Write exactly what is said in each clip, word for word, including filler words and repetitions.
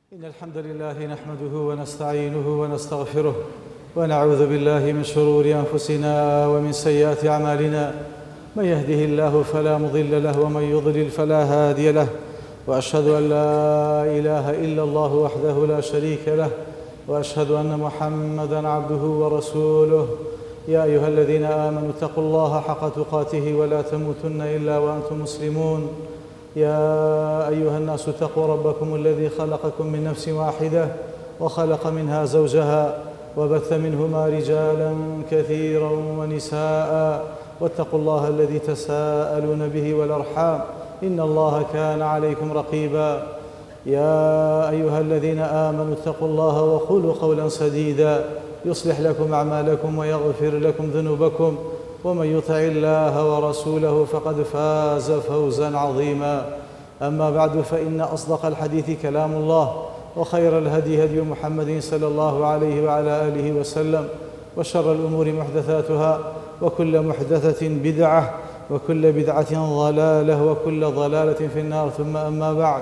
إن الحمد لله نحمده ونستعينه ونستغفره ونعوذ بالله من شرور أنفسنا ومن سيئات أعمالنا. من يهده الله فلا مضل له ومن يضلل فلا هادي له، وأشهد أن لا إله إلا الله وحده لا شريك له، وأشهد أن محمدًا عبده ورسوله. يا أيها الذين آمنوا اتقوا الله حق تقاته ولا تموتن إلا وأنتم مسلمون. يا أيها الناس اتقوا ربكم الذي خلقكم من نفس واحدة وخلق منها زوجها وبث منهما رجالا كثيرا ونساء، واتقوا الله الذي تساءلون به والأرحام إن الله كان عليكم رقيبا. يا أيها الذين آمنوا اتقوا الله وقولوا قولا سديدا يصلح لكم أعمالكم ويغفر لكم ذنوبكم، ومن يطع الله ورسوله فقد فاز فوزا عظيما. أما بعد، فإن أصدق الحديث كلام الله، وخير الهدي هدي محمد صلى الله عليه وعلى آله وسلم، وشر الأمور محدثاتها، وكل محدثة بدعة، وكل بدعة ضلالة، وكل ضلالة في النار. ثم أما بعد،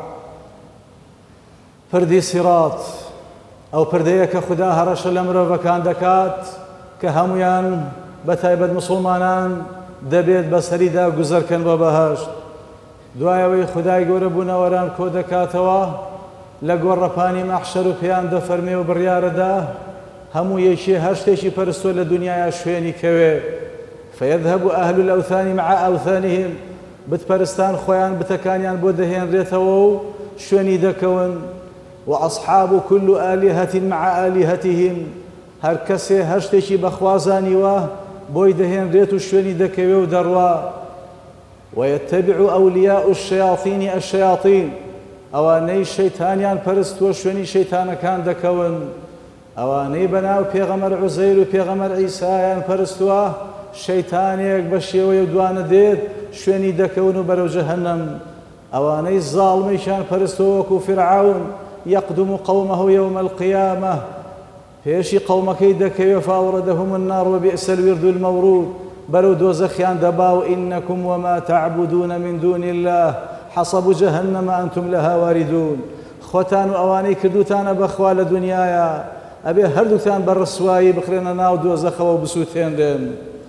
پردی سیرات ئەو پردەیە کە خوددا هەڕەشە لە مرۆڤەکان دەکات کە هەمویان بەتایبەت مسڵمانان دەبێت بەسەریدا گوزەرکەن بۆ بەهەشت. دوایەوەی خودای گەورە بوونەوەران کۆ دەکاتەوە لە گۆڕەپانی مەحشەر و پێیان دەفەرمێ و بڕیارەدا هەموو یەکێ هەر شتێکی پەرستووە لە دنیاە شوێنی کەوێ. فەیەذهەب ئەهل الأوثان مع أوثانهم، بتپەرستان خۆیان بتەکانیان بۆ دەهێنرێتەوە و شوێنی دەکەون. وأصحاب كل آلهة مع آلهتهم، هەر کەسێ هەر شتێکی بەخوازانیوە بۆی دەهێنرێت و شوێنی دەکەوێ و دەڕوا. ويتبع أولياء الشياطين الشياطين، ئەوانەی شەیتانیان پەرستووە شوێنی شەیتانەکان دەکەون. ئەوانەی بەناو پێغەمبەر عوزەیر و پێغەمبەر عیسایان پەرستووە شەیتانێک بە شێوەیە دوانە دێت شوێنی دەکەون و بەرەو جەهەنەم. ئەوانەی زاڵمیشان پەرستووە وەکو فرعون يقدم قومه يوم القيامة، پێشی قەومەکەی دەکەوێ فأوردهم النار وبئس الورد المورود، بەرەو دۆزەخیان دەبا و إنكم وما تعبدون من دون الله حصب جهنم أنتم لها واردون. خۆتان و ئەوانەی کردوتانە بەخوا لە دنیاە ئەبێ هەردووتان بە ڕسوایی بخرێنە ناو دۆزەخەوە و بسووتێنرێن.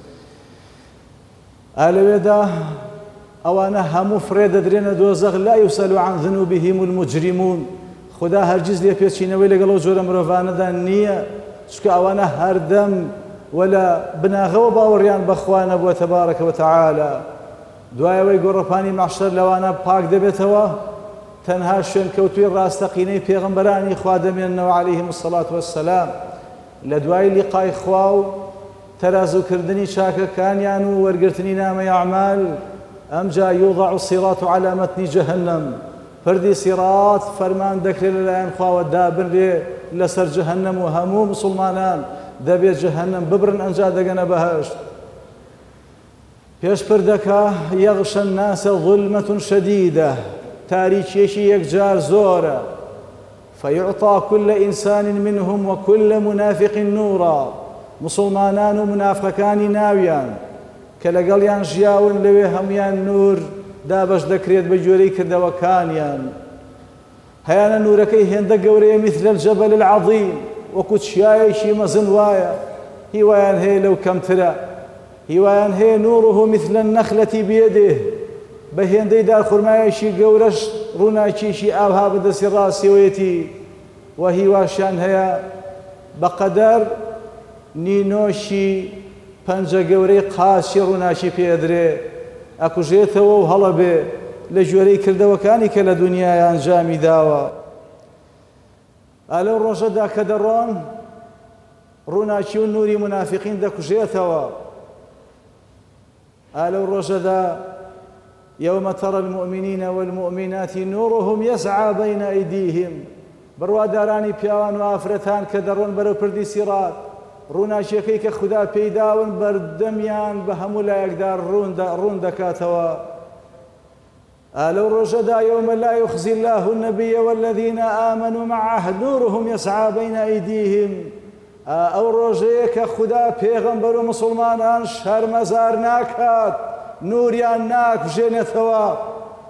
ئالەوێدا ئەوانە هەموو فرێ دەدرێنە دۆزەخ لا يسأل عن ذنوبهم المجرمون. خدا هەرگیز لێپێچینەوەی لەگەڵ جۆرە مرۆڤانەدا نییە، چکە ئەوانە هەردەم وەلە بناغەوە باوەڕیان بەخوا نەبووە تەبارەکە وتەعالە. دوایەوەی گۆڕەپانی مەحشەر لەوانە پاک دەبێتەوە، تەنها شوێن کەوتووی ڕاستەقینەی پێغەمبەرانی خوا دەمێننەوە عەلەیهیم السەڵات وەسسەلام. لە دوای لیقای خوا و تەرازوکردنی چاکەکانیان و وەرگرتنی نامەی ئەعمال، ئەمجا یوضع الصراط على متن جهنم، پردی سیرات فەرمان دەکرێت لەلایەن خواوە دابنرێ لەسەر جەهەنەم و هەموو مسڵمانان دەبێت جەهەنەم ببرن ئەنجا دەگەنە بەهەشت. پێش پردەکە یەغشە الناسە ظولمەة شەدیدە، تاریکیەکی یەکجار زۆرە. فەیعطا كل ئینسان منهم وكل منافق نورا، مسڵمانان و منافقەکانی ناویان کە لەگەڵیان ژیاون لەوێ هەمویان نور دابەش دەکرێت بە گوێرەی کردەوەکانیان. هەیانە نورەکەی هێندە گەورەیە مثل الجبل العظیم، وەکو چیایەکی مەزن وایە. هیوایان هەیە لەو کەمترە، هیوایان هەیە نوره مثل النخلة بيده، بە هێندەی دارخورمایەکی گەورەش ڕووناکیشی ئاوها بەدەستی ڕاستیەوەیەتی. و هیواشیان هەیە بەقەدەر نینۆشی پەنجە گەورەی قاچی ڕووناکی پێدرێ، ئەکوژێتەوە و هەڵەبێ لە ژوێرەی کردەوەکانی کە لە دنیای ئەنجامی داوە. ئالەو ڕۆژەدا کە دەڕۆن ڕووناکی و نوری منافقین دەکوژێتەوە. ئالەو ڕۆژەدا يوم ترى المؤمنين والمؤمنات نورهم يسعى بين أيديهم، بڕوادارانی پیاوان و ئافرەتان کە دەڕۆن بەرەو پردی سیرات، ڕووناچیەکەی کە خوددا پێیداون بەردەمیان بە هەموو لایەکدا ڕوون دەکاتەوە. ئالەو ڕۆژەدا يوم لا يخزي الله النبي والذين آمنوا معه نورهم يسعى بين أيديهم، ئەو ڕۆژەیە کە خوددا پێغەمبەر و مسڵمانان شەرمەزار ناکات، نوریان ناکوژێنێتەوە.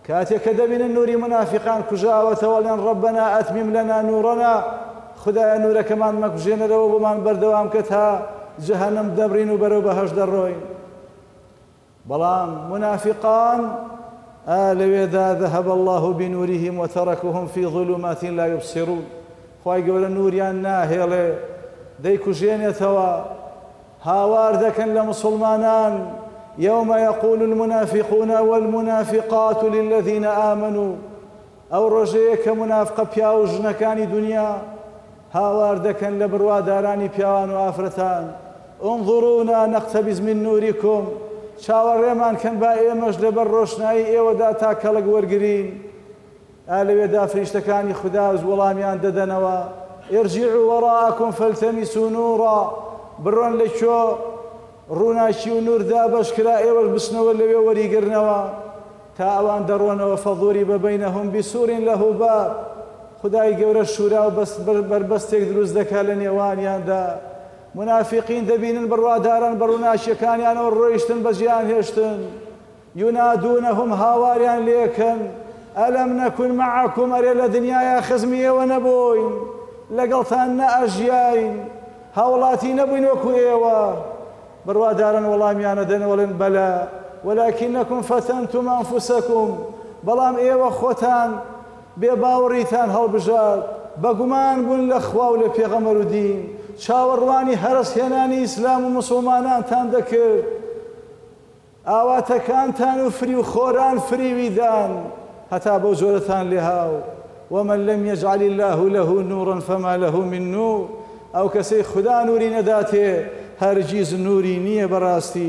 كاتێک کە دەبینن نوری منافقان کوژاوەتەوە لێن ڕەبەنا ئەتمیم لەنا نوڕەنا خدایە نورەکەمان مەکوژێنەرەوە بۆمان بەردەوام کە تا جەهەنەم دەبڕین و بەرەو بەهەشت دەڕۆین. بەڵام منافقان لەوێدا ذهب الله بنورهم وتركهم في ظلمات لا يبصرون. خوای گەورە نوریان ناهێڵێ دەیکوژێنێتەوە. هاوار دەکەن لە مسلمانان يوم يقول المنافقون والمنافقات للذين آمنوا ئەو ڕۆژەیە کە منافقە پیا و ژنەکانی دنیا هاوار دەکەن لە بڕوادارانی پیاوان و ئافرەتان انظرونا نقتبس من نوركم چاوەڕێمان کەن با ئێمەش لەبەر ڕۆشنایی ئێوەدا تا کەڵک وەرگرین. ئالەوێدا فریشتەکانی خوددا وەڵامیان دەدەنەوە ارجعوا وراءكم فالتمسوا نورا بڕۆن لەکوێ ڕووناکی و نوردا بەشکرا ئێوەش بچنەوە لەوێ وەریگرنەوە تا ئەوان دەڕۆنەوە فەضوریب بەینەهم بسوور لەه باب. خدای گەورە شورا و بربەستێک دروست دەکات لە نێوانیاندا. منافقین دەبینن بڕواداران بە ڕووناچیەکانیانەوە ڕۆیشتن بە ژیان هێشتن یونادونەهم هاواریان لێکەن ئەلەم نەکون معەکوم ئەرێ لە دنیاە خزمی ئێوە نەبووین لەگەڵتان نەئەژیاین هاوڵاتی نەبووین وەکو ئێوە. بڕواداران وەڵامیانە دەنەوەڵێن بەلە ولكنكم فتنتم أنفسكم بەڵام ئێوە خۆتان بێباوەڕیتان هەڵبژار بەگومان بوون لە خوا و لە پێغەمبەر و دین چاوەڕوانی هەرسهێنانی ئیسلام و مسلمانانتان دەکرد ئاواتەکانتان و فری و خۆران فریویدان هەتا بەو جۆرەتان لێهاو. ومن لم يجعل الله له نورا فما له من نور ئەو کەسەی خوددا نوری نەداتێ هەرگیز نوری نییە بەڕاستی.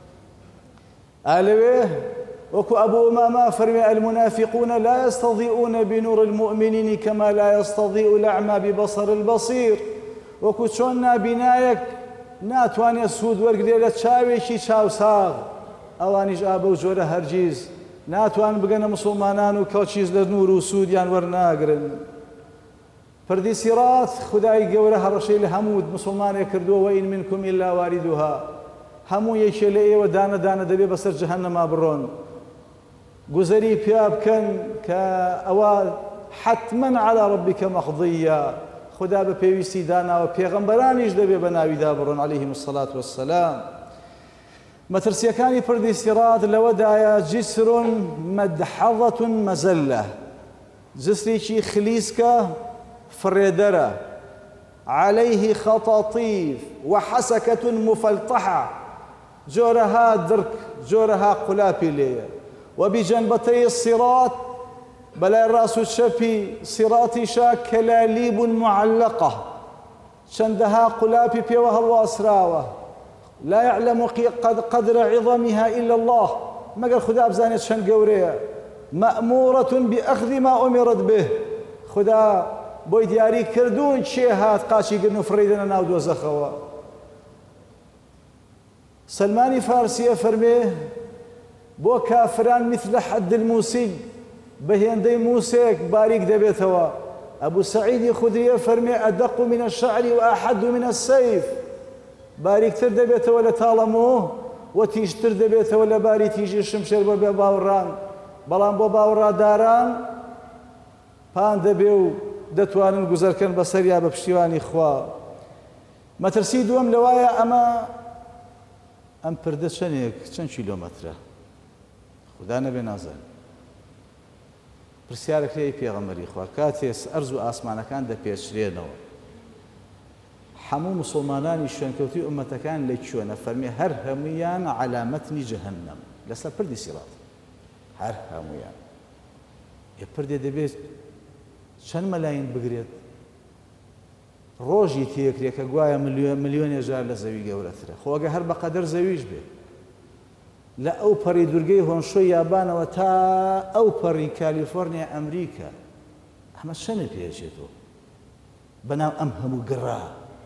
ئالەوێ وەکو ئەبوو ئومامە فەرمێ المنافقون لا يستضيئون بنور المؤمنين كما لا يستضيء الأعمى ببصر البصير. وەکو چۆن نابینایەک ناتوانێت سوود وەرگێ لە چاوێکی چاوساغ ئەوانیش ئا بەو جۆرە هەرگیز ناتوان بگەنە مسلمانان و کەڵکیز لە نور و سوودیان وەرناگرن. پردی سیرات خدای گەورە هەڕەشەی لە هەموو مسلمانێک کردووە وئین منکم ئیلا واریدوها هەموو یەکێ لە ئێوە دانە دانە دەبێ بەسەر جەهەنەما بڕۆن گوزەری پیا بکەن کە ئەوە حتمەن عەلا ڕەبیکە مەقضیە خدا بە پێویستی داناوە پێغەمبەرانیش دەبێ بە ناویدا بڕۆن عەلەیهیم السەڵات وەسسەلام. مەترسیەکانی پردی سیرات لەوەدایە جسرٌ مەدحەضەة مەزەلە جسرێکی خلیسکە فرێدەرە عليه خطاطيف وحسكة مفلطحة جورها درك جورها قلابي ليه وبجنبتي الصراط بلا الراس الشبي صراطي شا كلاليب معلقة شندها قلابي بيوها الواسراوة لا يعلم قدر عظمها إلا الله ما قال خدا بزانيت شن قورية مأمورة بأخذ ما أمرت به خدا بۆی دیاری کردوون چێ هات قاچی گرن و فڕیدنە ناو دۆزەخەوە. سلمانی فارسیە فەرمێ بۆ کافران مثل حد الموسیق بە هێندەی موسێک باریک دەبێتەوە. ئەبوو سەعیدی خودریە فەرمێ ئەدەق من الشعر وأحد من السيف باریکتر دەبێتەوە لە تاڵەمۆ و تیژتر دەبێتەوە لە باری تیژی شمشێر بۆ بێ باوەڕان بەڵام بۆ باوەڕاداران پان دەبێ و دەتوانن گوزەرکەن بەسەریا بە پشتیوانی خوا. مەترسی دووەم لەوایە ئەمە ئەم پردە چەندێک چەند کیلۆمەترە خوددا نەبێ نازانێت. پرسیارە کرێی پێغەمبەری خوا کاتێ ئەرز و ئاسمانەکان دەپێچرێنەوە هەموو مسلمانانی شوێنکەوتی ئومەتەکان لەکوێنە فەرمێ هەر هەموویان عەلامەتنی جەهەنەم لەسەر پردی سیڕات هەر هەموویان یە پردێ دەبێت چەند مەلاین بگرێت ڕۆژی تێکرێت کە گوایە ملیۆنێ جار لە زەوی گەورەترە خۆگە هەر بەقەدەر زەویش بێ لە ئەو پەڕی دوورگەی هۆنشۆی یابانەوە تا ئەو پەڕی کالیفۆرنیا ئەمریکا ئەمە چەندە پێچێتەوە بەناو ئەم هەموو گڕا.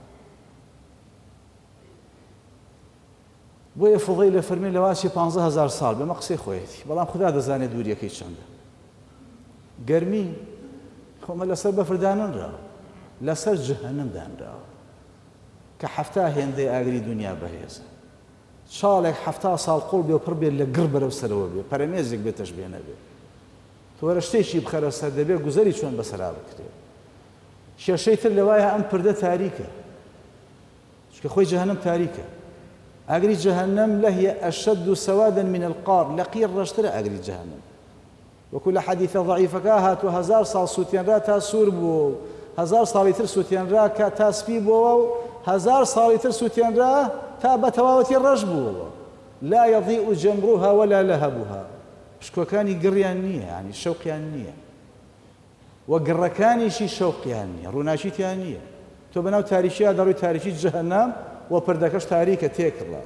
بۆیە فوضەیل لە فەرمێ لە واسی پانزە هەزار ساڵ بێمە قسەی خۆیەتی بەڵام خوددا دەزانێت دووریەکەی چەندە. گەرمی خۆمە لەسەر بەفرداننراوە لەسەر جەهەنەم دانراوە کە حەفتا هێندەی ئاگری دنیا بەهێزە چاڵێک حەفتا ساڵ قوڵ بێ و پڕ بێت لە گڕ بەرەو سەرەوە بێ پەرەمێزێک بێتەش بێ نەبێ تۆرە شتێکی بخەرە سەر دەبێت گوزەری چۆن بەسەرا بکرێت کێشەی تر لەوایە ئەم پردە تاریکە چکە خۆی جەهەنەم تاریکە ئاگری جەهەنەم لەهیە ئەشەد سەوادن من القار لە قیر ڕەشترە ئاگری جەهەنەم وەکو لە حەدیثە ضەعیفەکە هاتووە هەزار ساڵ سووتێنرا تا سوور بووە و هەزار ساڵی تر سووتێنرا کە تا سپی بووە و هەزار ساڵی تر سووتێنرا تا بە تەواوەتی ڕەش بووەوە لا يضيء جمرها ولا لهبها شکۆکانی گڕیان نییە ینی شەوقیان نییە وە گڕەکانیشی شەوقیان نییە ڕووناچیتیان نییە تۆ بەناو تاریکیە دەڕووی تاریکی جەهەنەم و پردەکەش تاریکە تێکڕا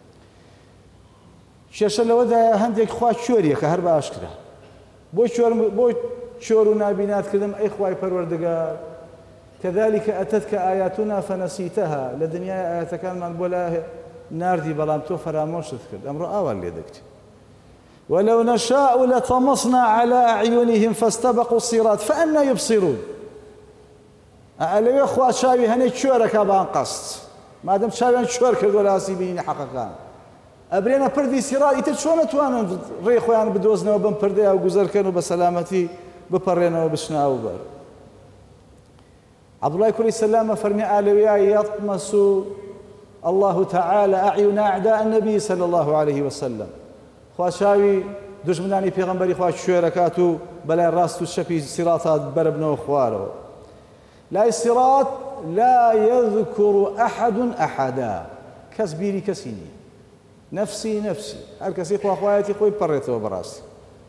کێشە لەوەدایە هەندێک خوا چۆریە کە هەر بە ئاشکرا بۆ بۆ چۆر و نابیناتکردم ئەی خوای پەروەردگار كذلك أتتك آياتنا فنسيتها لە دنیای ئاەتەکانمان بۆ لا ناردی بەڵام تۆ فرامۆشت کرد ئەمڕۆ ئاوان لێ دەکتی ولو نشاء لطمسنا على أعينهم فاستبقوا الصراط فأنا يبصرون ئەلەوێ خوا چاوی هەنێک چۆرەکە بان قەست مادەم چاویان چۆر کردووە لە ئاسی بینینی حەقەکان ئەبرێنە پردی سیڕات ئیتر چۆن نەتوانن ڕێی خۆیان بدۆزنەوە بم پردەیە و گوزەرکەن و بە سەلامەتی بپەڕێنەوە بچناو بەر عەبدوڵای کوڕی سەلامە فەرمی ئالەوێ يطمس الله تعالى أعين أعداء النبي صلى الله عليه وسلم خوا چاوی دژمنانی پێغەمبەری خوا شوێرەکات و بەلای ڕاست و شەپی سیڕاتات بەرەبنەوە خوارەوە لای سیڕات لا يذكر أحد أحدا کەس بیری کەسی نییە نفسی نفسی هەر کەسی خواخوایەتی خۆی پەڕێتەوە بەڕاستی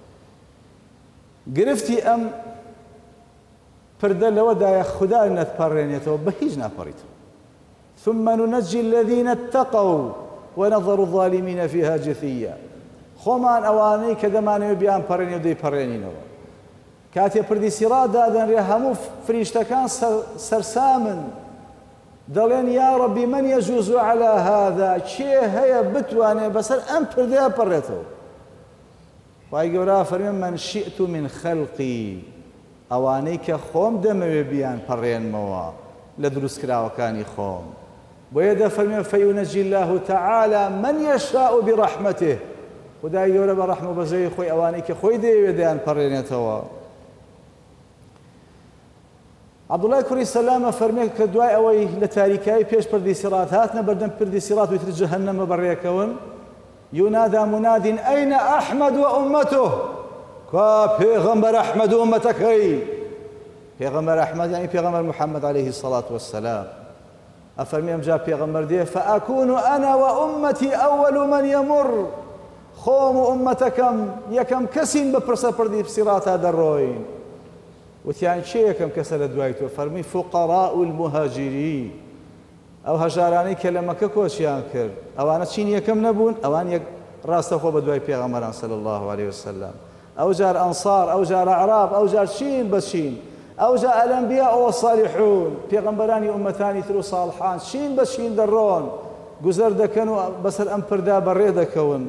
گرفتی ئەم پردە لەوەدایە خوددا نەتپەڕێنێتەوە بە هیچ ناپەڕیتەوە ثم ننجي الذين اتقوا ونظر الظالمين فيها جثيا خۆمان ئەوانەی کە دەمانەوێت بیان پەڕێنی و دەیپەڕێنینەوە کاتێ پردی سیڕات دادەنرێ هەموو فریشتەکان سەرسامن دەڵێن یا ڕەبی من يجوز على هذا کێ هەیە بتوانێت بەسەر ئەم پردەیە بپەڕێتەوە خوای گەورە فەرمێ من شئت من خەلقی ئەوانەی کە خۆم دەمەوێت بیان پەڕێنمەوە لە دروستکراوەکانی خۆم بۆیە دەفەرمێ فەیونەجی الله تعالى من يشاء برحمته خدای گەورە بە ڕەحم و بەزەی خۆی ئەوانەی کە خۆی دەیەوێت دەیان پەڕێنێتەوە عەبدوڵای کوڕی سەلامە فەرمێ کە دوای ئەوەی لە تاریکایی پێش پردی سیڕات هاتنە بەردەم پردی سیڕات و ئیتر جەهەنەمە بەڕێکەون ينادى مناد أين أحمد وأمته كا پیغمبر أحمد وأمتكي پیغمبر أحمد يعني پیغمبر محمد عليه الصلاة والسلام أفرمي أم جاء پیغمبر ديه فأكون أنا وأمتي أول من يمر خوم أمتكم يكم كسين بپرسا پردی بسراتا دروين وتيان شيء يكم كسر دوايتو فرمي فقراء المهاجرين ئەو هەژارانەی کە لە مەکە کۆچیان کرد ئەوانە چین یەکەم نەبوون ئەوان یەک ڕاستەخۆ بە دوای پێغەمبەران صلی الله عليه وسلم ئەو جار ئەنصار ئەو جار عەراب ئەو جار چین بە چین ئەو جار ئەلەنبیا والصالحون پێغەمبەرانی ئومەتانی تر و ساڵحان چین بە چین دەڕۆن گوزەر دەکەن و بەسەر ئەم پردا بەڕێ دەکەون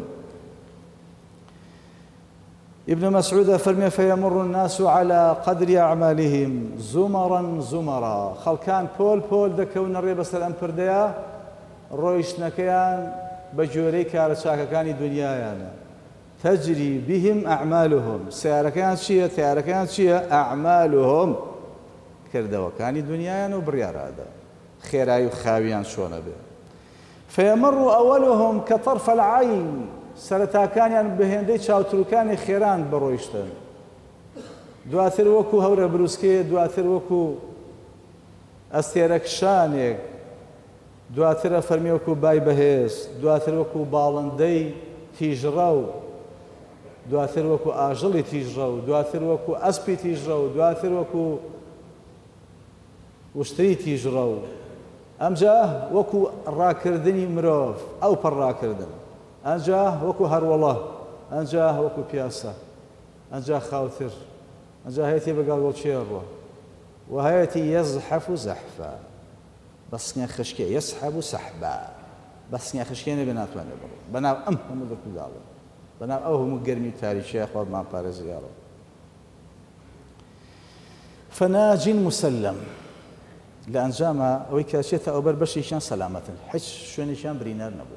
ابن مسعود فرمي فيمر الناس على قدر أعمالهم زمرا زمرا خلكان بول بول دكون الريبة سلام پرديا رويشنكيان بجوري كارشاككاني دنيايانا تجري بهم أعمالهم سياركان شيء تياركان شيء أعمالهم كردوا كاني دنيايانا وبريار هذا خيراي وخاويان شون به فيمر أولهم كطرف العين سەرەتاکانیان بەهێندەی چاوتروکانی خێران بەڕۆیشتن دواتر وەکو هەورە بروسکێ دواتر وەکو ئەستێرەکشانێک دواترە فەرمی وەکو بای بەهێز دواتر وەکو باڵندەی تیژڕە و دواتر وەکو ئاژەڵی تیژڕە و دواتر وەکو ئەسپی تیژڕە و دواتر وەکو وشتری تیژڕە و ئەمجا وەکو ڕاکردنی مرۆڤ ئەو پەڕڕاکردن ئەنجا وەکو هەروەڵە ئەنجا وەکو پیاسە ئەنجا خاوتر ئەنجا هەیەتی بەگەڵ گەڵچێڕوە و هەیەتی یەزحەف و زەحفە بەسنگە خشکێ یەسحەب و سەحبە بەسنگە خشکێ نەبێ ناتوانێت بڕۆ بەناو ئەم هەموو دەکوداڵێ بەناو ئەو هەموو گەرمی تاریکیە خوا بمان پارێزگارەوە فەناج مسلم لە ئەنجامە ئەوەی کە چێتە ئەوبەر بەشێکیان سەلامەتن هیچ شوێنێکیان برینەر نەبوو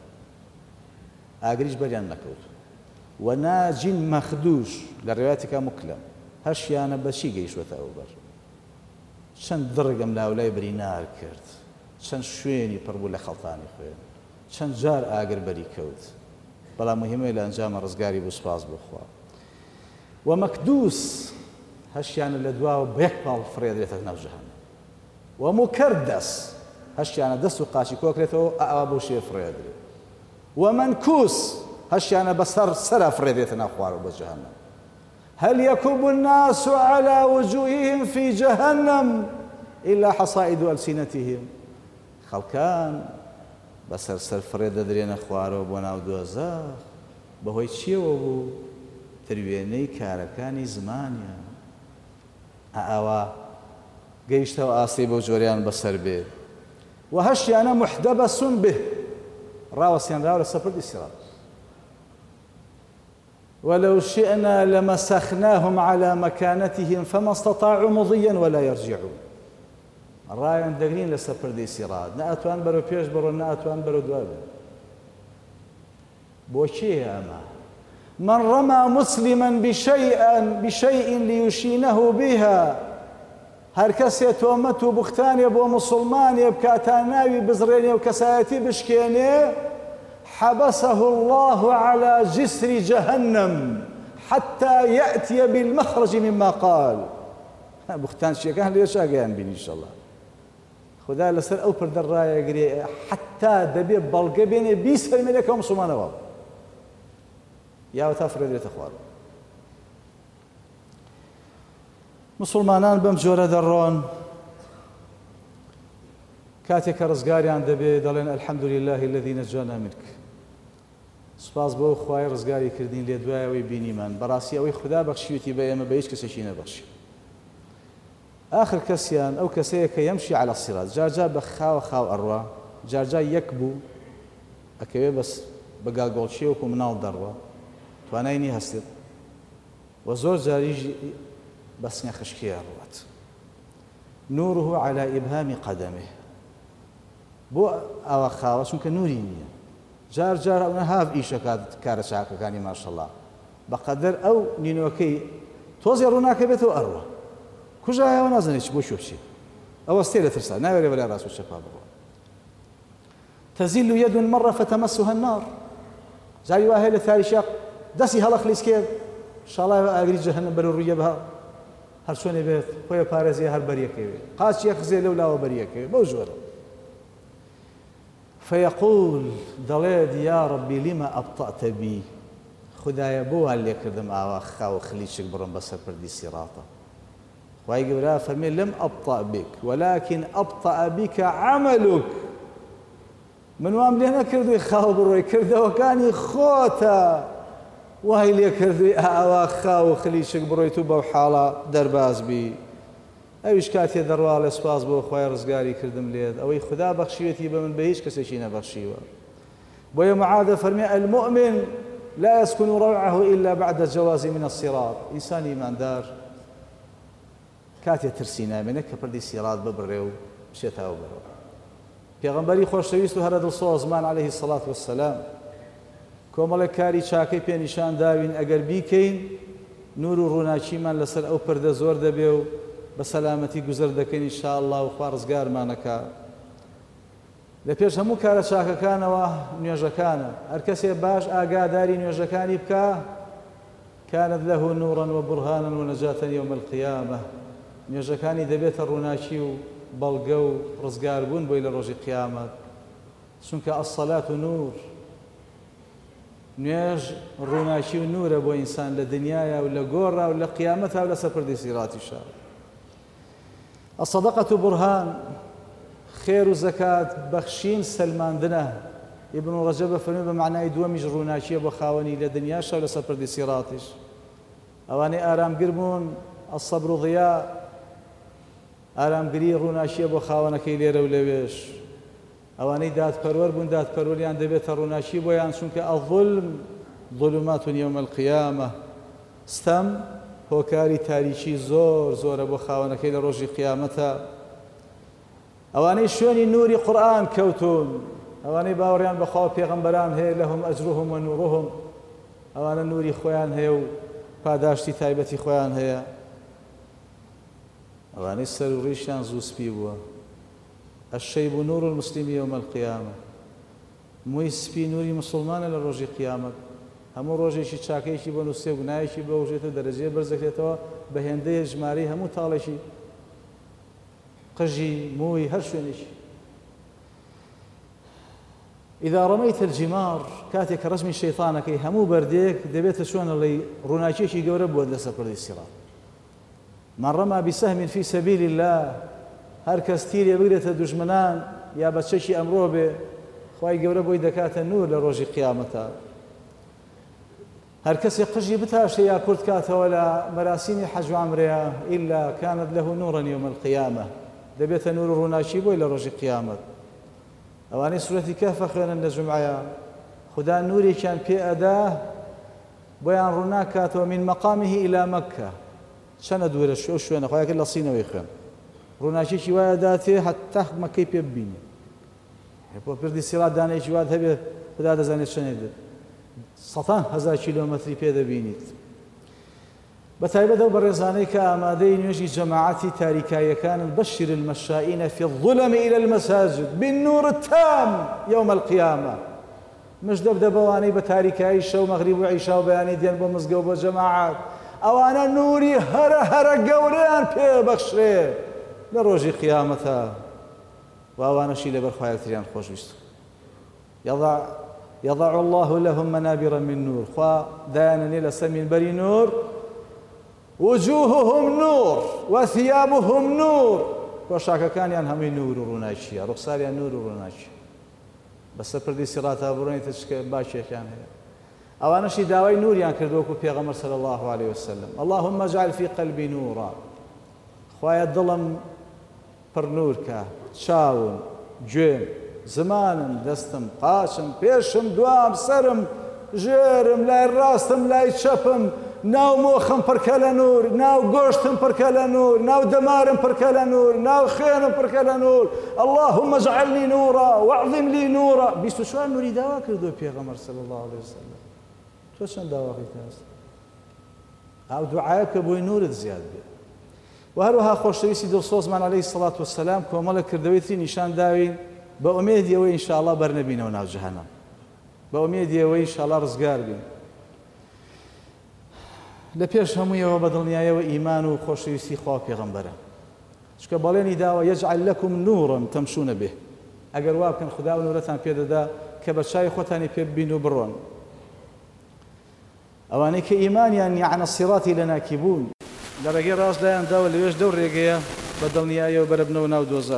ئاگریش بەریان نەکەوت و ناجین مەخدوش لە ڕێواتێکا مکلم هەشیانە بەچی گەیشتوەتە ئەو بەر چەند دڕگەم لاولای برینار کرد چەند شوێنی پڕبوو لە خەڵتانی خوێن چەند جار ئاگر بەری کەوت بەڵام مهمەیە لە ئەنجامە ڕزگاری بوو سوپاس بخوا و مەکدوس هەشیانە لە دواوە بە یەک پاڵ فڕێدرێتە ناو جەهەنەم و مکەردەس هەشیانە دەست و قاچی کۆکرێتەوە ئاوا بەو شێ فڕێدرێت و منکوس هەشیانە بەسەر سەرا فڕێدرێتە ناو خوارەوە بە جەهەنەم هل يكب الناس على وجوههم في جهنم إلا حصائد ألسنتهم خەڵکان بەسەر سەر فڕێ دەدرێنە خوارەوە بۆ ناو دۆزەخ بەهۆی چیەوە بوو تروێنەی کارەکانی زمانیان ئاوا گەیشتەوە ئاستی بەو جۆریان بەسەر بێ و هەشیانە محدەبەسون به ڕاوەسیانراوە لە سەپردی سیڕات ولو شئنا لمسخناهم على مكانتهم فما استطاعوا مضيا ولا يرجعون ڕایان دەگرین لە سەپردی سیڕات نەئەتوان بەرەو پێش بڕۆن نەئەتوان بەرەو دوای بن بۆچی ئەمە من رمى مسلما بشيئا بشيء ليشينه بها هەر کەسێ تۆمەت و بوختانێ بۆ موسڵمانێ بکاتە ناوی بزڕێنێ و کەسایەتی بشکێنێ حبسه الله على جسر جهنم حتى يأتي بالمخرج مما قال بوختان شيئا ليش أجيان بين إن شاء الله خدا لسر أو بردر راية قري حتى دبي بلقى بين بيسر ملك ومسلمان واب يا وتفرد يتخوار مسلمانان بم جورة درون كاتك رزقاري عند دبي دلين الحمد لله الذي نجانا منك سپاس بۆ خوای ڕزگاری کردین لێ دوایەوەی بینیمان بەڕاستی ئەوەی خوددا بەخشیوتی بە ئێمە بە هیچ کەسێکی نەبەخشی آخر کەسیان ئەو کەسەیە کە یەمشی عەلە الصیرات جارجار بە خاوە خاو ئەڕوا جارجار یەک بوو ئەکەوێ بەس بە گاڵگۆڵچێوەک و مناڵ دەڕوا توانای نی هەستێت و زۆر جاریش بە سنگە خشکی ئەڕوات نوره على ئیبهامی قەدەمه بۆ ئەوە خاوە چونکە نوری نییە جار جار ئەوە هاف ئیشەکات کارە چاکەکانی ماشەڵڵا بەقەدەر ئەو نینۆکەی تۆزێ ڕووناکە بێتەوە ئەڕوە کوژایەوە نازانێت بۆ شۆ بچێت ئەوە ستێ لە ترسا ناوێرێ بەلای ڕاست و چەپا بڕۆ تەزیل يد مرة فتمسها النار جاری وا هەیە لە تاریشا دەستی هەڵە خلیسکێت شاڵای ئاگری جەهەنەم بەرەو ڕوویە بها هەر چۆنێ بێت خۆیە پارێزیە هەر بەریەکەوێت قاچیە خزێ لەو لاوە بەریەکەوێت بەو ژۆرە فيقول دەڵێت یا ربی لما ئەبطأت بی خدایە بۆ وا لێ کردم ئاوا خاو خلیچێک بڕم بەسەر پردی سیڕاتە وای گەورە فەرمێ لم أبطأ بك ولكن أبطأ بك عملك من وام لێ نەکردووی خاو بڕۆی کردەوەکانی خۆتە وای لێ کردووی ئاوا خاو خلیچێک بڕۆیت و بەو حاڵە دەرباز بی ئەویش کاتێ دەڕوا لە سوپاس بۆ خوای ڕزگاری کردم لێت ئەوەی خوددا بەخشیوەتی بە من بە هیچ کەسێکی نەبەخشیوە بۆیە معادە فەرمێ المؤمن لا يسكن روعه إلا بعد الجواز من الصراط ئینسانی ئیماندار کاتێ ترسی نامێنێت کە پردی سیڕات ببڕێ و بچێتەوە بەرەوە پێغەمبەری خۆشەویست و هەرە دڵسۆزمان عەلەیهی سەڵات وەسەلام کۆمەڵێک کاری چاکەی پێنیشان داوین ئەگەر بیکەین نور و ڕووناچیمان لەسەر ئەو پردە زۆر دەبێ و بە سەلامەتی گوزەر دەکەین ئینشاءالله و خوا ڕزگارمانەکا لە پێش هەموو کارە چاکەکانەوە نوێژەکانە هەر کەسێ باش ئاگاداری نوێژەکانی بکە كانت له نورا وبرهانا ونجاة يوم القيامة نوێژەکانی دەبێتە ڕووناچی و بەڵگە و ڕزگاربوون بۆی لە ڕۆژی قیامەت چونکە ئەسەلات و نور نوێژ ڕووناچی و نورە بۆ ئینسان لە دنیایە و لە گۆڕا و لە قیامەتە و لەسەر پردی سیڕاتیشە الصدقة برهان خير وزكاة بخشين سلماندنه ابن رجب فرمي بمعنى دوميج روناشيه بو خاوني لدنياش ولا سفر دي سيراتش اواني ارام قربون الصبر ضياء ارام قري روناشيه بو خاونك ليره ولويش اواني دات پرور بون دات پرور يان دبيت روناشي بو يان شونك الظلم ظلمات يوم القيامه استم هۆکاری تاریکی زۆر زۆرە بۆ خاوەنەکەی لە ڕۆژی قیامەتە ئەوانەی شوێنی نوری قورئان کەوتون ئەوانەی باوەڕیان بەخوا پێغەمبەران هەیە لەهم ئەجرهم و نورهم ئەوانە نوری خۆیان هەیە و پاداشتی تایبەتی خۆیان هەیە ئەوانەی سەر و ڕیشیان زوو سپی بووە. الشەیب نور المسلم یوم القیامة، مووی سپی نوری مسلمانە لە ڕۆژی قیامەت. هەموو ڕۆژێکی چاکەیەکی بۆ نووسێ و گوناهێکی بەوژێتە دەرەجێ بەرزەکرێتەوە بە هێندەیە ژمارەی هەموو تاڵێکی قژی مووی هەر شوێنێکی. إذا رميت الجمار كاتك رجمي شيطانك همو برديك دبيت شلون اللي روناكيشي قورب ودلس بردي الصراط. من رمى بسهم في سبيل الله هر كستير يبغيت دجمنان يا بتشي أمره به خواي قورب ويدكات النور لروج قيامته. هر كس يقجي بتاش يا كرت كاته ولا مراسيم حج عمرها إلا كانت له نورا يوم القيامة. دبيت نور روناكي بو إلى روج قيامته. ئەوانەی سورەتی کەهف خوێنن لە جومعەیە خوددا نورێکیان پێ ئەدا بۆیان ڕووناکاتەوە من مەقامه إلى مەکە چەنە دوورە شو شوێنە خۆیەکە لە سینەوەی خوێن ڕووناکیێکی وایە داتێ هەتا مەکەی پێ ببینێ بۆ پردی سیرات دانەیەکی وات هەبێ خوددا دەزانێت چەندێک دێت سەدان هەزار کیلۆمەتری پێ دەبینیت. بەتایبەت ئەو بەڕێزانەی کە ئامادەی نوێژی جەماعەتی تاریکاییەکانن بەشر المەشائین في الظلم إلى المساجد بالنور التام يوم القيامة. مژدە بدە بەوانەی بە تاریکایی شەو مەغریب و عیشا و بەیانی دێن بۆ مزگەوت بۆ جەماعەت ئەوانە نوری هەرە هەرە گەورەیان پێبەخشرێ لە ڕۆژی قیامەتە و ئەوانەشی لەبەر خوا یەکتریان خۆشویست. يضع يضع الله لهم منابر من نور خوا دایانەنێ لەسەر مینبەری نور وجوههم نور وثيابهم نور پۆشاکەکانیان هەمووی نور و ڕووناکیە ڕوخساریان نور و ڕووناکی بەسەر پردی سیڕاتە بڕۆنیتە چکە باشێکیان هەیە. ئەوانەشی داوای نوریان کردووەکو پێغەمبەر صلی الله عليه وسلم اللهم اجعل في قلبي نورا خوایە دڵم پڕ نور کە چاوم گوێم زمانم دەستم قاچم پێشم دوام سەرم ژێرم لای ڕاستم لای چەپم ناو مۆخم پڕکە لە نور ناو گۆشتم پڕکە لە نور ناو دەمارم پڕکە لە نور ناو خوێنم پڕکە لە نور اللهم اجعلني نورا واعظم لي نورا. بیست و چوار نوری داوا کردو پێغەمبەر صلی الله عليه وسلم. تۆ چەند داواکەی هەست؟ ئەو دوعایە کە بۆی نورت زیاد بێت. و هەروەها خۆشەویستی دڵسۆزمان عەلەیهی سەڵات وەسەلام کۆمەڵە کردەوەی نیشان داوین بە ئومێدی ئەوەی ئینشاءڵڵا بەرنەبینەوە ناو جەهەنەم بە ئومێدی ئەوەی ئینشاءڵڵا ڕزگار بین. لە پێش هەموویەوە بە دڵنیایەوە ئیمان و خۆشەویستی خوا پێغەمبەرە چکە بەڵێنی داوە یەجعل لەکم نورا تەمشونە بێ ئەگەر وا بکەن خوددا نورەتان پێدەدا کە بە چای خۆتانی پێ ببین و بڕۆن. ئەوانەی کە ئیمانیان یعنە سیڕاتی لە ناکیبوون لە ڕێگەی ڕاستدایان داوە لەوێش دەو ڕێگەیە بە دڵنیایەوە بەرە بنەوە ناو دۆزەخ.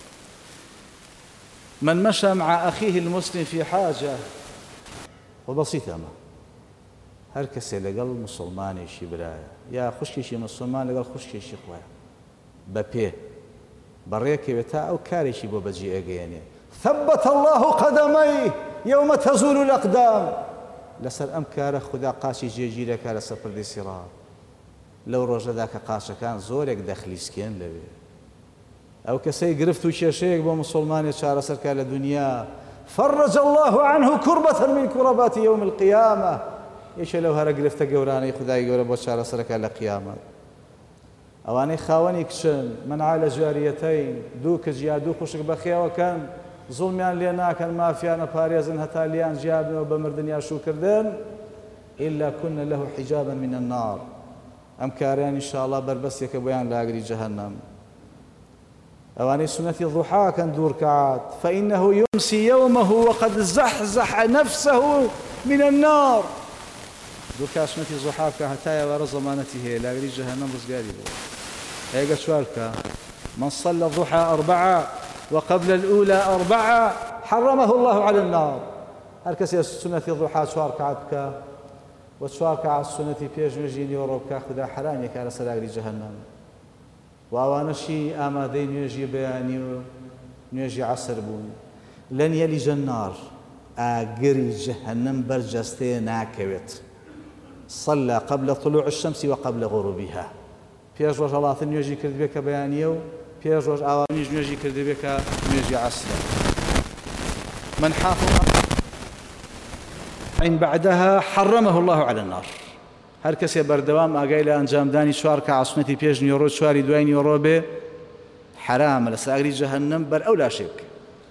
من مشى مع أخيه المسلم في حاجة وبسيطة ما هەر کەسێ لەگەڵ مسلمانێکی برایە یا خوشکێکی مسلمان لەگەڵ خوشکێکی خۆیە بە پێ بەڕێکەوێت تا ئەو کارێکی بۆ بەجێ ئەگەیەنێ ثبت الله قدميه يوم تزول الأقدام لەسەر ئەم کارە خوددا قاچی جێگیرەکە لەسەر پردی سیڕات لەو ڕۆژەدا کە قاچەکان زۆرێک دەخلیسکێن لەوێ ئەو کەسەی گرفت و کێشەیەک بۆ مسلمانێک چارەسەرکە لە دنیا فرج الله عنه كربة من كربات يوم القيامة یەکێ لەو هەرە گرفتە گەورانەی خودای گەورە بۆ چارەسەرەکە لە قیامەت. ئەوانەی خاوەنی کچن منع لە جاریەتەین دوو کچ یا دوو خوشک بەخێوەکەن زوڵمیان لێ ناکەن مافیانە پارێزن هەتا لیان جیابنەوە بە مردنیا شوکردن إلا كنا له حجابا من النار. ئەم کاریان ئینشاءڵڵا بربەستێکە بۆیان لاگری جەهەنەم. ئەوانەی سنەتی ضحاکەن دوو ڕکعات فإنه يمسي يومه وقد زحزح نفسه من النار. دوو کاسمەتی زوحا بکە هەتا ئێوارە زەمانەتی هەیە لاگری جەهەنەم ڕزگاری بێت. ئەگە چوار بکە من صلى الضحى أربعة وقبل الأولى أربعة حرمه الله على النار. هەر کەسێ سنەتی ضحا چوار رکعات بکە و چوار رکعات سنەتی پێش نوێژی نیوەڕۆ بکە خوددا حرامێکە لەسەر لاگری جەهەنەم. و ئەوانەشی ئامادەی نوێژی بەیانی و نوێژی عەسر بوون. لەن یەلیجە النار ئاگری جەهەنەم بەرجەستەیە ناکەوێت. صلى قبل طلوع الشمس وقبل غروبها. پێش ڕۆژ هەڵاتن نوێژی کردبێ کە بەیانیە و پێش ڕۆژ ئاوانیش نوێژی کردبێ کە نوێژی عەسرە. من حافظ عن بعدها حرمه الله على النار. هەر کەسێ بەردەوام ئاگای لە ئەنجامدانی چوار کە عسونەتی پێش نیوەڕۆ چواری دوای نیوەڕۆ بێ حرامە لە ساگری جەهەنەم بەر ئەو لاشێ بکە.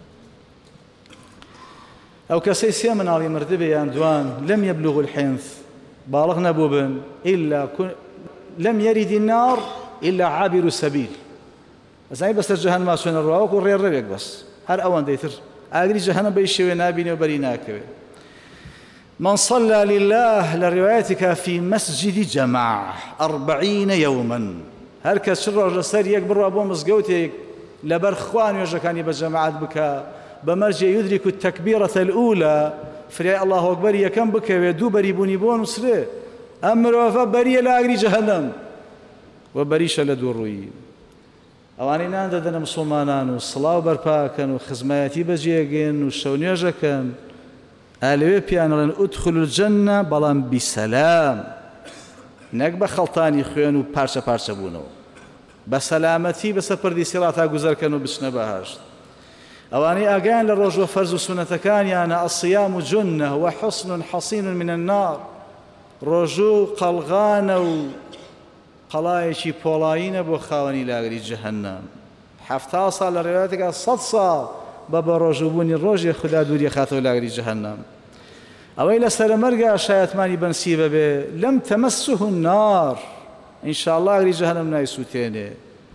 ئەو کەسەی سێ مناڵی مردبێ یان دوان لەم یەبلوغ الحنث باڵغ نەبوو بن ئیلا لەم یەرید النار ئیلا عابر سەبیل ئەزانی بەسەر جەهەنەما چۆنە ڕوا وەکو ڕێڕەوێک بەس هەر ئەوەندەی تر ئاگری جەهەنەم بەی شێوێ نابینێ و بەری ناکەوێت. من صلى لله لروايتك في مسجد جماعة أربعين يوما هر کس شر سر یک بر ابو مزگوتێک لەبەر خوا نوێژەکانی بە جەماعەت بکە بەمەرجێ يدرك التكبيرة الأولى فريای الله أكبر یەکەم بکەوێت دوو بەری بوونی بۆ نووسرێ ئەم مرۆڤە بەریە لە ئاگری جەهەنەم و بەریشە لە دوو ڕووی. ئەوانەی نان دەدەنە مسڵمانان و سڵاو بەرپاکەن و خزمەتی بەجێگێن و شەو نوێژەکەن ئالەوێ پیانەڵێن ئودخولوا الجەنە بەڵام بیسەلام نەک بە خەڵتانی خوێن و پارچە پارچە بوونەوە بە سەلامەتی بەسەر پردی سیڕاتا گوزەرکەن و بچنە بەهەشت. ئەوانەی ئاگایان لە ڕۆژ و فەرز و سونەتەکانیانە ئەسیام و جونە وحسن حەسین من النار ڕۆژوو قەڵغانە و قەڵایەکی پۆڵایینە بۆ خاوەنی لاگری جەهەنەم حەفتا ساڵ لە ڕێواتێکا سەد ساڵ بە بە ڕۆژوبوونی ڕۆژێ خوددا دووری خاتەوە لاگری جەهەنەم. ئەوەی لە سەرمەرگا شایەتمانی بەنسی بەبێ لەم تەمەسه النار ئینشاءالله ئاگری جەهەنەم نایسووتێنێ.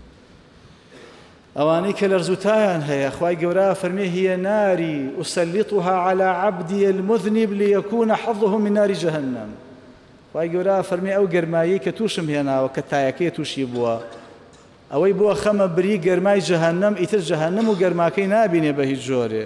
ئەوانەی کە لەرزوتایان هەیە خوای گەورە فەرمێ هي ناری ئوسەلیطها على عبدي المذنب ليكون حظه من نار جەهەنەم. خوای گەورە فەرمێ ئەو گەرمایی کە تووشم هێناوە کە تایەکەی تووشی بووە ئەوەی بووە خەمە بری گەرمای جەهەنەم ئیتر جەهەنەم و گەرماکەی نابینێ بە هیچ جۆرێ.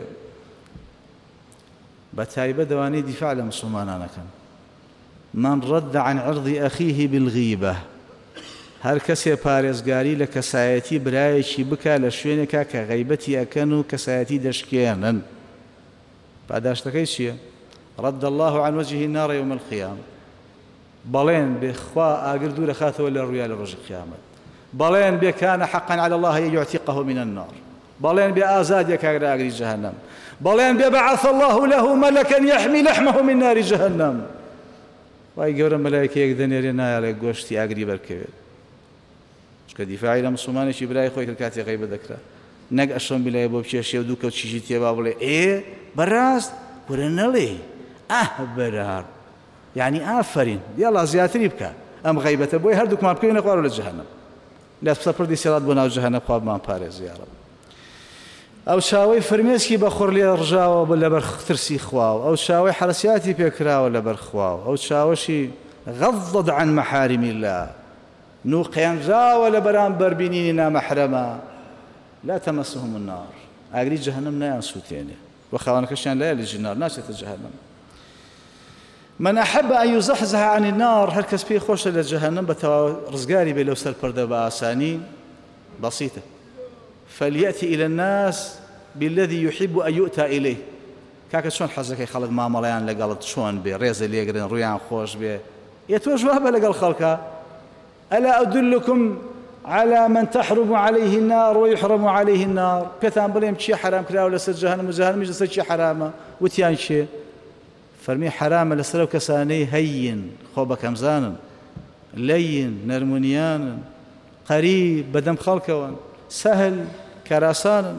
بە تایبەت دەوانەی دیفاع لە مسڵمانانەکەن. من رد عن عرض أخيه بالغيبة هەر کەسێ پارێزگاری لە کەسایەتی برایەکی بکە لە شوێنێکا کە غەیبەتی ئەکەن و کەسایەتی دەشکێنن پاداشتەکەی چییە؟ رد الله عن وجهه النار يوم القيامة بەڵێن بێخوا ئاگر دوو دەخاتەوە لە ڕوویا لە ڕۆژی قیامەت بەڵێن بێ كان حقا على الله أن يعتقه من النار بەڵێن بێ ئازادێک ئاگرە ئاگری جەهەنەم بەڵێن بێ بعث الله له ملكا يحمي لحمه من نار جهنم وای گەورە مەلایکەیەک دەنێرێ نایەڵێ گۆشتی ئاگری بەرکەوێت چکە دیفاعی لە مسڵمانێکی برای خۆی کرد کاتێک غەیبە دەکرا نەک ئەشۆم بیلایە بۆ بچێشێ و دوو کەوت چیژی تێبا بڵێ ئێ بەڕاست وەرە نەڵێ ئەه بەرار یعنی ئافەرین یاڵا زیاتری بکە ئەم غەیبەتە بۆی هەردووکمان بکەوینە خوارەوە لە جەهەنەم لە سەپردی سێڵات بۆ ناو جەهەنەم خوا بمان پارێز یا ڕەب. ئەو شاوەی فرمێسکی بەخۆر لێ ڕژاوە لەبەر ترسی خواوە ئەو شاوەی حرەسیاتی پێکراوە لەبەر خواوە ئەو چاوەشی غەضض عن محارم الله نوقیان راوە لە بەرامبەر بینینی نامەحرەمە لا تەمەسهم النار ئاگری جەهەنەم نایان سووتێنێ بۆ خاوەنەکەشیان لایە لە جنار ناچێتە جەهەنەم. من أحب أن يزحزح عن النار هر کەس پێی خۆشە لە جەهەنەم بە تەواو ڕزگاری بێ لەو سەر پەردە بە ئاسانی بەسیتە فليأتي إلى الناس بالذي يحب أن يؤتى إليه كاكا شلون حەزەکەی خەڵک مامەڵەیان لەگەڵت چۆن بێ ڕێزە لێگرن ڕوویان خۆش بێ یە تۆ جواب بە لەگەڵ خەڵکە ألا أدلكم على من تحرم عليه النار ويحرم عليه النار پێتان بڵێم چی حرام کراوە لەسەر جەهەنەم و جەهەنەمیش لەسەر چی حرامە وتیان چێ فەرمی حرامە لەسەر ئەو کەسانەی هەین خۆ بەکەمزانن لەین نەرمونیانن قەریب بەدەم خەڵکەوەن سهل کاراسانن.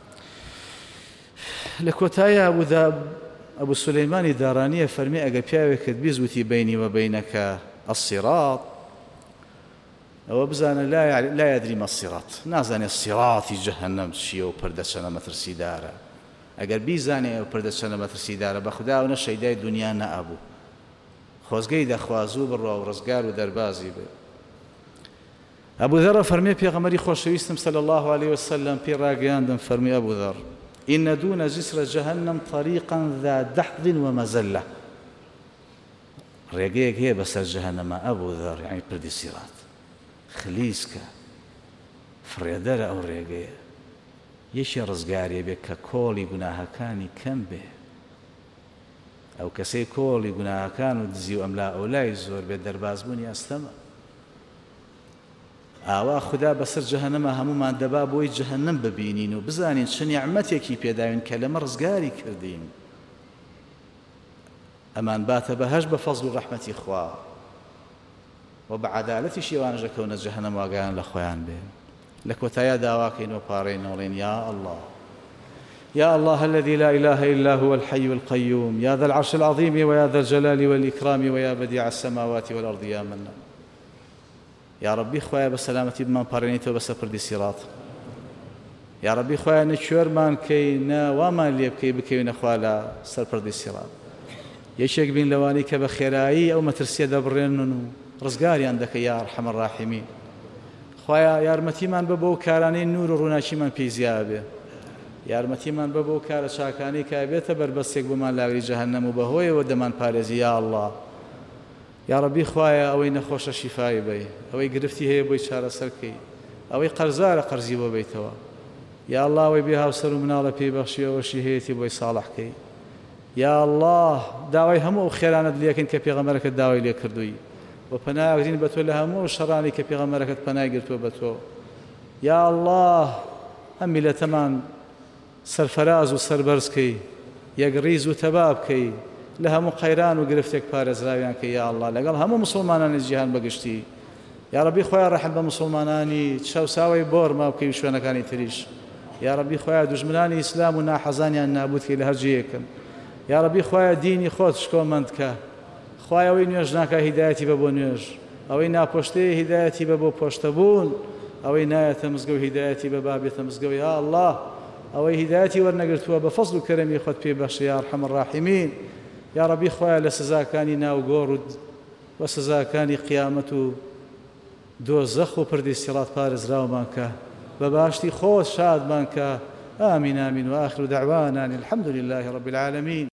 لە کۆتایە ئەبوو سولەیمانی دارانیە فەرمی ئەگەر پیاوێکت بیزوتی بینی و بینەکە الصراط ئەوە بزانە لا يدري ما الصراط نازانێ سیڕاتی جەهەنەم چییە و پردە چەنە مەترسیدارە ئەگەر بیزانێ و پردە چەنە مەترسیدارە بە خودداوە نە شەیدای دنیا نەئەبوو خۆزگەی دەخوازوو بڕوا و ڕزگار و دەربازی بێ. ئەبوو ذەر فەرمێ پێغەمبەری خۆشەویستم صلی الله عليه وسلم پێی ڕاگەیاندم فەرمی ئەبوو ذەر إن دون جسر جهنم طريقا ذا دحض ومزلة ڕێگەیەک هەیە بەسەر جەهەنەمە ئەبوو ذەر یعنی پردی سیڕات خلیسکە فرێدەرە ئەو ڕێگەیە یەشی ڕزگارێ بێ کە کۆڵی گوناهەکانی کەم بێ ئەو کەسەی کۆڵی گوناهەکان و دزی و ئەملا ئەولای زۆر بێ دەربازبوونی ئەستەمە ئاوا خوددا بەسەر جەهەنەمە هەمومان دەبا بۆی جەهەنەم ببینین و بزانین چ نیعمەتێکی پێداوین کە لەمە ڕزگاری کردین ئەمان باتە بەهەشت بە فەزل و ڕەحمەتی خوا و بە عەدالەتی شێوانش دەکەونە جەهەنەم واگەیان لە خۆیان بێن. لە کۆتاییدا داواکەین و پارەی نەڵێن یا الله يا الله الذي لا إله إلا هو الحي القيوم يا ذا العرش العظيم ويا ذا الجلال والإكرام ويا بديع السماوات والأرض يا منان. يا ربي خوايا بسلامتي بمان بارينيتو بس پردی سیرات. يا ربي خوايا نشورمان كي نا وامان لي بكي بكي نخوالا سر پردی سیرات. یەکێک بین لەوانی کە بە خێرایی ئەو مەترسیە دەبڕێنن و ڕزگاریان دەکەی یا ئەرحەم الراحیمین. خوایا یارمەتیمان بە بۆ کارانەی نور و ڕووناچیمان پێی زیاد بێ. یارمەتیمان بە بۆ کارە چاکانی کە بێتە بەربەستێک بمان لاوی جەهەنەم و بەهۆیەوە دەمان پارێزی یا الله. یا ربی خوایا ئەوەی نەخۆشە شیفای بێ، ئەوەی گرفتی هەیە بۆی چارەسەرکەی، ئەوەی قەرزارە قەرزی بۆ بێتەوە. یا الله ئەوەی بێ هاوسەر و مناڵە پێی بەخشیەوەشی هەیەی بۆی ساڵحکەی. یا الله داوای هەموو ئەو خێرانت لێکن کە پێغەمبەرەکەت داوای لێ کردووی و پەناگرین بە تۆ لە هەموو شەڕانی کە پێغەمبەرەکەت پەنای گرتووە بە تۆ. یا الله ئەم میلەتەمان سەرفەراز و سەربەرزکەی، یەکڕیز و تەبا بکەی، لە هەموو قەیران و گرفتێک پارێزراویان کە یا الله لەگەڵ هەموو مسلمانانی جیهان بەگشتی. یا ربی خۆیان ڕەحم بە مسلمانانی چاوساوی بۆڕما بکەی شوێنەکانی تریش. یا ربی خۆیان دوژمنانی ئیسلام و ناحەزانیان نابوت کەی لە هەر جێیەکەن. یا ربی خۆیان دینی خۆت شکۆمەند کە، خۆی ئەوەی نوێژ ناکە هیدایەتی بە بۆ نوێژ، ئەوەی ناپۆشتەیە هیدایەتی بە بۆ پۆشتەبوون، ئەوەی نایەتە مزگەوت هیدایەتی بە بابێتە مزگەوت. یا الله ئەوەی هیدایەتی وەرنەگرتووە بە فەزل و کەرەمی خۆت پێ بەخشە یا ئەرحەم الراحیمین. یا ربی خۆیان لە سزاکانی ناوگۆڕ و سزاکانی قیامەت و دۆزەخ و پردی سیڕات پارێزراومان کە، بە باشتی خۆت شادمان کە. آمين آمين وآخر دعوانا الحمد لله رب العالمين.